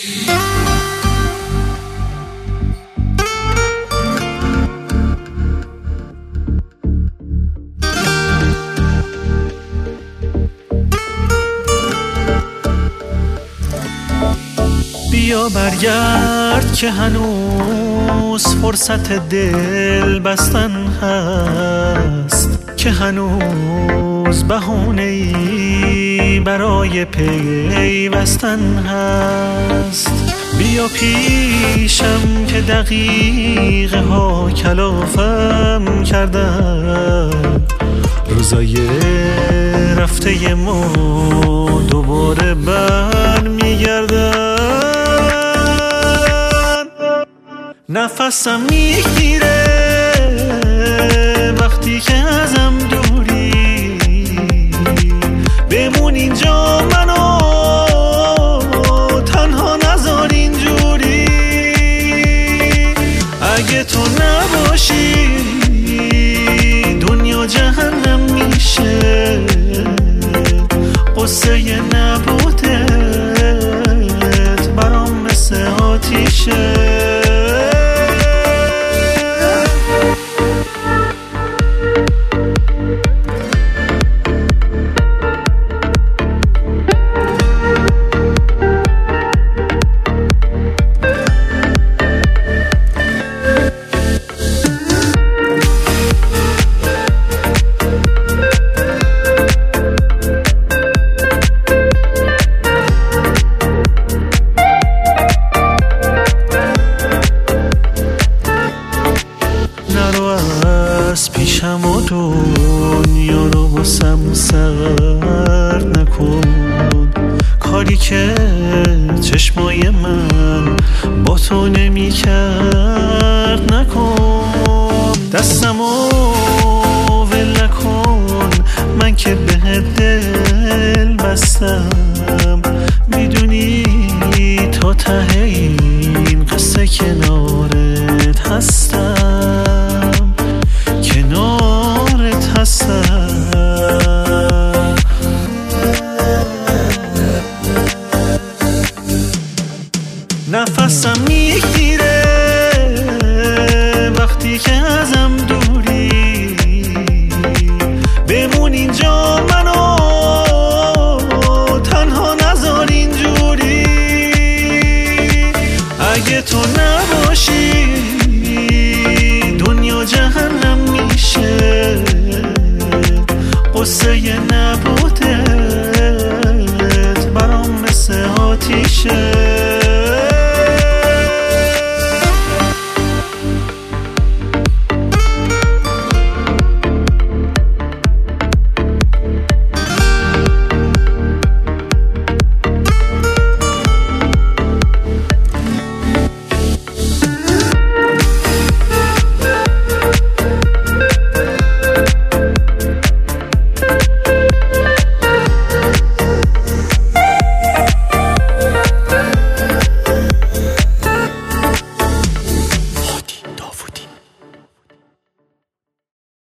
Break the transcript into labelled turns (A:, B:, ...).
A: بیا برگرد که هنوز فرصت دل بستن هست، که هنوز بهانه‌ای برای پیوستن هست. بیا پیشم که دقیقه ها کلافم کردن، روزای رفته ما دوباره بر میگردن. نفسم میگیره وقتی که ازم دوری، بمون اینجا منو تنها نذار اینجوری. اگه تو نباشی دنیا جهنم میشه، قصه نبودت برام مثل آتیشه. پیشم و دنیا رو بسم سرد نکن، کاری که چشمای من با تو نمی کرد نکن. دستمو ول نکن، من که به دل بستم، میدونی تا ته این قصه کنارت هستم، کنارت هستم. نفسم میگیره وقتی که ازم دوری، بمون اینجا منو تنها نذار اینجوری. اگه تو نباشی دنیا جهنم میشه، قصه نبود